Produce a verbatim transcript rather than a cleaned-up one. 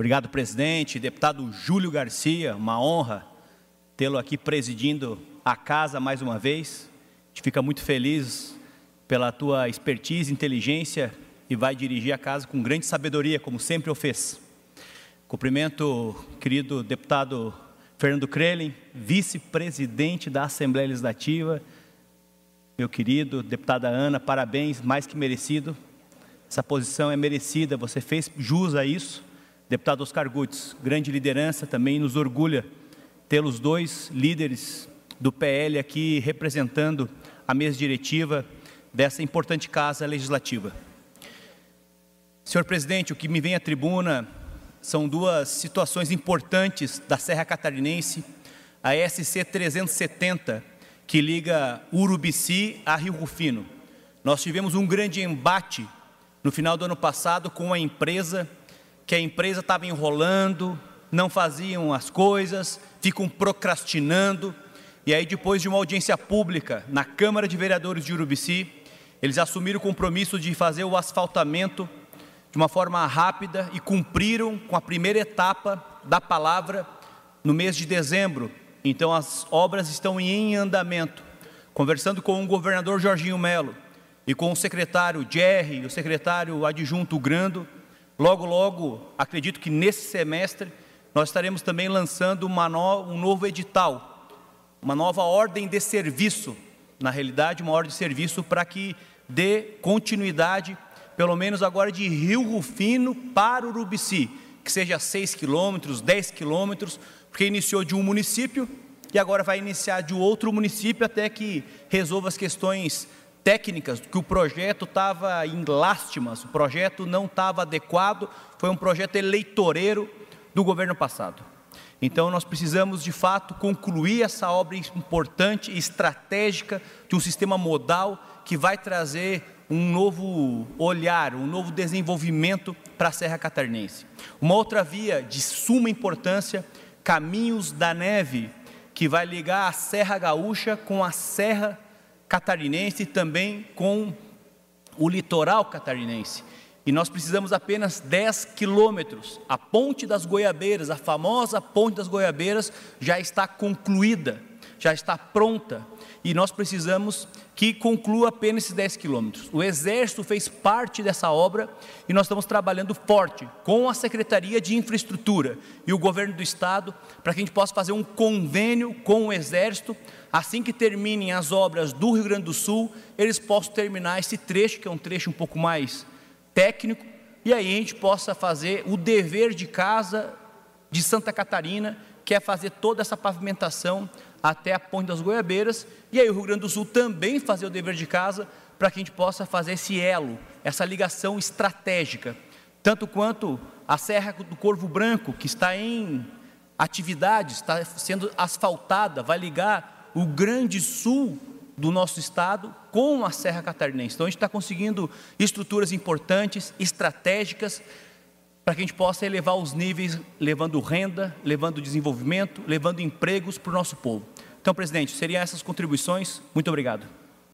Obrigado, presidente. Deputado Júlio Garcia, uma honra tê-lo aqui presidindo a casa mais uma vez. A gente fica muito feliz pela tua expertise, inteligência e vai dirigir a casa com grande sabedoria, como sempre o fez. Cumprimento o querido deputado Fernando Krelin, vice-presidente da Assembleia Legislativa. Meu querido deputada Ana, parabéns, mais que merecido. Essa posição é merecida, você fez jus a isso. Deputado Oscar Gutz, grande liderança, também nos orgulha ter os dois líderes do P L aqui representando a mesa diretiva dessa importante casa legislativa. Senhor presidente, o que me vem à tribuna são duas situações importantes da Serra Catarinense, a S C trezentos e setenta, que liga Urubici a Rio Rufino. Nós tivemos um grande embate no final do ano passado com a empresa, que a empresa estava enrolando, não faziam as coisas, ficam procrastinando, e aí depois de uma audiência pública na Câmara de Vereadores de Urubici, eles assumiram o compromisso de fazer o asfaltamento de uma forma rápida e cumpriram com a primeira etapa da palavra no mês de dezembro. Então as obras estão em andamento. Conversando com o governador Jorginho Melo e com o secretário Jerry e o secretário adjunto Grando, logo, logo, acredito que nesse semestre, nós estaremos também lançando uma no, um novo edital, uma nova ordem de serviço, na realidade, uma ordem de serviço para que dê continuidade, pelo menos agora de Rio Rufino para Urubici, que seja seis quilômetros, dez quilômetros, porque iniciou de um município e agora vai iniciar de outro município até que resolva as questões técnicas, que o projeto estava em lástimas, o projeto não estava adequado, foi um projeto eleitoreiro do governo passado. Então nós precisamos de fato concluir essa obra importante e estratégica de um sistema modal que vai trazer um novo olhar, um novo desenvolvimento para a Serra Catarinense. Uma outra via de suma importância, Caminhos da Neve, que vai ligar a Serra Gaúcha com a Serra Catarinense e também com o litoral catarinense. E nós precisamos apenas dez quilômetros. A Ponte das Goiabeiras, a famosa Ponte das Goiabeiras, já está concluída, já está pronta. E nós precisamos que conclua apenas esses dez quilômetros. O Exército fez parte dessa obra e nós estamos trabalhando forte com a Secretaria de Infraestrutura e o Governo do Estado para que a gente possa fazer um convênio com o Exército. Assim que terminem as obras do Rio Grande do Sul, eles possam terminar esse trecho, que é um trecho um pouco mais técnico, e aí a gente possa fazer o dever de casa de Santa Catarina, que é fazer toda essa pavimentação até a Ponte das Goiabeiras, e aí o Rio Grande do Sul também fazer o dever de casa para que a gente possa fazer esse elo, essa ligação estratégica, tanto quanto a Serra do Corvo Branco, que está em atividade, está sendo asfaltada, vai ligar o grande sul do nosso estado com a Serra Catarinense. Então a gente está conseguindo estruturas importantes, estratégicas, para que a gente possa elevar os níveis, levando renda, levando desenvolvimento, levando empregos para o nosso povo. Então, presidente, seriam essas contribuições. Muito obrigado.